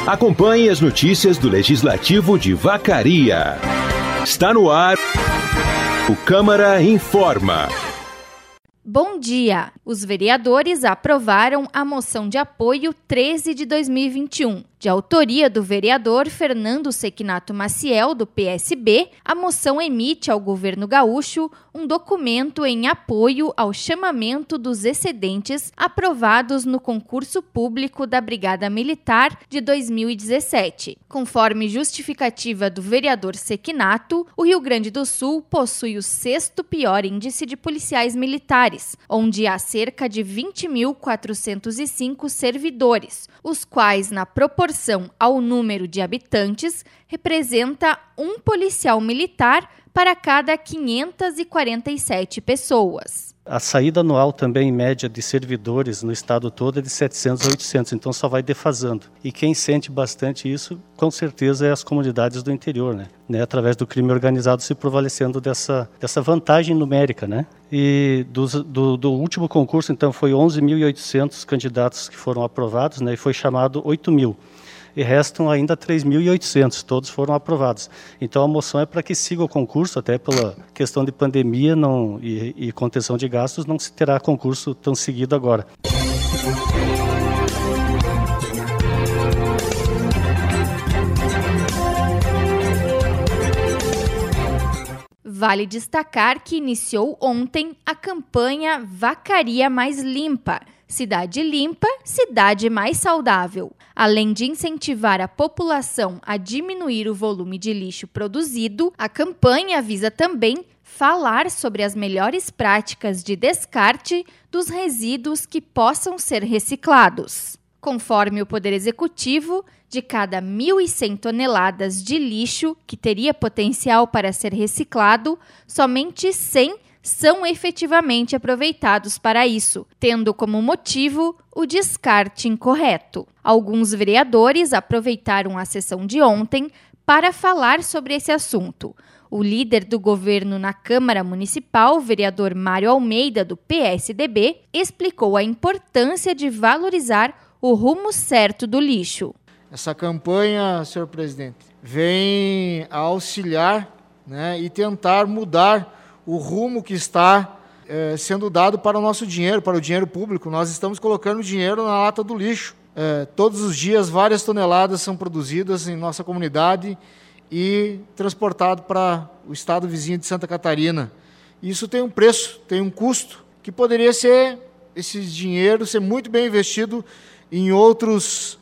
Acompanhe as notícias do Legislativo de Vacaria. Está no ar o Câmara Informa. Bom dia! Os vereadores aprovaram a moção de apoio 13 de 2021. De autoria do vereador Fernando Sequinato Maciel, do PSB, a moção emite ao governo gaúcho um documento em apoio ao chamamento dos excedentes aprovados no concurso público da Brigada Militar de 2017. Conforme justificativa do vereador Sequinato, o Rio Grande do Sul possui o 6º pior índice de policiais militares, onde há cerca de 20.405 servidores, os quais, na proporção ao número de habitantes, representa um policial militar para cada 547 pessoas. A saída anual também, em média, de servidores no estado todo é de 700 a 800, então só vai defasando. E quem sente bastante isso, com certeza, é as comunidades do interior, né? Através do crime organizado se prevalecendo dessa vantagem numérica, né? E do último concurso, então, foi 11.800 candidatos que foram aprovados, né? E foi chamado 8.000. E restam ainda 3.800, todos foram aprovados. Então a moção é para que siga o concurso, até pela questão de pandemia e contenção de gastos, não se terá concurso tão seguido agora. Vale destacar que iniciou ontem a campanha Vacaria Mais Limpa. Cidade limpa, cidade mais saudável. Além de incentivar a população a diminuir o volume de lixo produzido, a campanha visa também falar sobre as melhores práticas de descarte dos resíduos que possam ser reciclados. Conforme o Poder Executivo, de cada 1.100 toneladas de lixo que teria potencial para ser reciclado, somente 100 são efetivamente aproveitados para isso, tendo como motivo o descarte incorreto. Alguns vereadores aproveitaram a sessão de ontem para falar sobre esse assunto. O líder do governo na Câmara Municipal, vereador Mário Almeida, do PSDB, explicou a importância de valorizar o rumo certo do lixo. Essa campanha, senhor presidente, vem a auxiliar, e tentar mudar o rumo que está sendo dado para o nosso dinheiro, para o dinheiro público. Nós estamos colocando dinheiro na lata do lixo. Todos os dias, várias toneladas são produzidas em nossa comunidade e transportado para o estado vizinho de Santa Catarina. Isso tem um preço, tem um custo, que poderia ser, esse dinheiro, ser muito bem investido em outros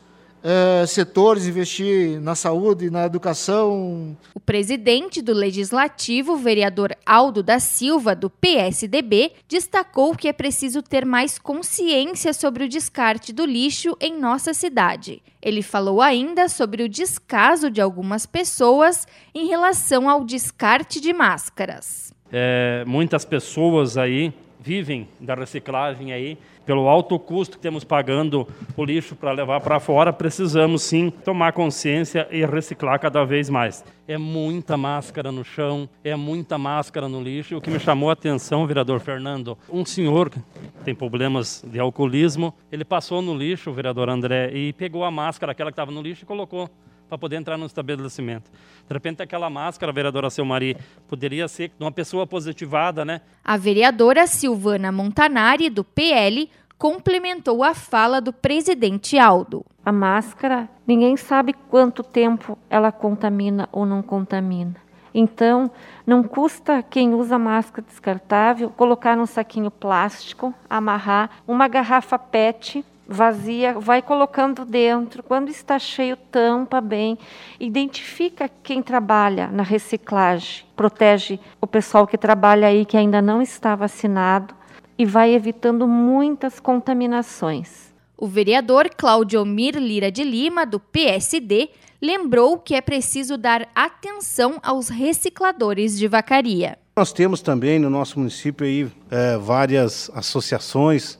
setores, investir na saúde, na educação. O presidente do Legislativo, vereador Aldo da Silva, do PSDB, destacou que é preciso ter mais consciência sobre o descarte do lixo em nossa cidade. Ele falou ainda sobre o descaso de algumas pessoas em relação ao descarte de máscaras. Muitas pessoas aí vivem da reciclagem aí, pelo alto custo que temos pagando o lixo para levar para fora, precisamos sim tomar consciência e reciclar cada vez mais. É muita máscara no chão, é muita máscara no lixo. O que me chamou a atenção, vereador Fernando, um senhor que tem problemas de alcoolismo, ele passou no lixo, o vereador André, e pegou a máscara, aquela que estava no lixo, e colocou para poder entrar no estabelecimento. De repente, aquela máscara, vereadora Selmari, poderia ser de uma pessoa positivada, né? A vereadora Silvana Montanari, do PL, complementou a fala do presidente Aldo. A máscara, ninguém sabe quanto tempo ela contamina ou não contamina. Então, não custa quem usa máscara descartável colocar num saquinho plástico, amarrar uma garrafa PET vazia, vai colocando dentro. Quando está cheio, tampa bem. Identifica quem trabalha na reciclagem. Protege o pessoal que trabalha aí, que ainda não está vacinado, e vai evitando muitas contaminações. O vereador Claudiomir Lira de Lima, do PSD, lembrou que é preciso dar atenção aos recicladores de Vacaria. Nós temos também no nosso município aí, várias associações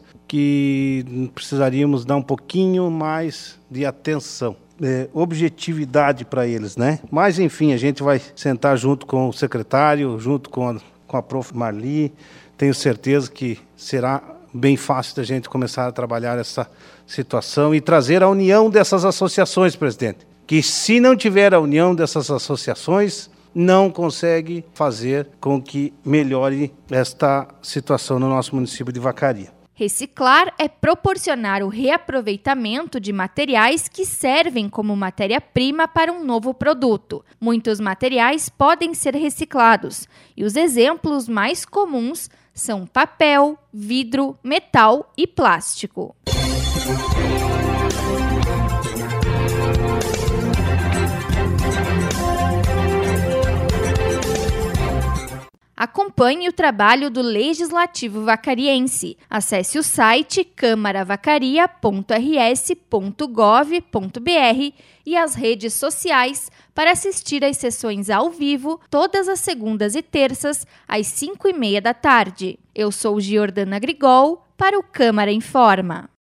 que precisaríamos dar um pouquinho mais de atenção, objetividade para eles, né? Mas, enfim, a gente vai sentar junto com o secretário, junto com a prof. Marli. Tenho certeza que será bem fácil da gente começar a trabalhar essa situação e trazer a união dessas associações, presidente. Que se não tiver a união dessas associações, não consegue fazer com que melhore esta situação no nosso município de Vacaria. Reciclar é proporcionar o reaproveitamento de materiais que servem como matéria-prima para um novo produto. Muitos materiais podem ser reciclados e os exemplos mais comuns são papel, vidro, metal e plástico. Acompanhe o trabalho do Legislativo Vacariense. Acesse o site câmaravacaria.rs.gov.br e as redes sociais para assistir às sessões ao vivo todas as segundas e terças às 5h30 da tarde. Eu sou Giordana Grigol para o Câmara Informa.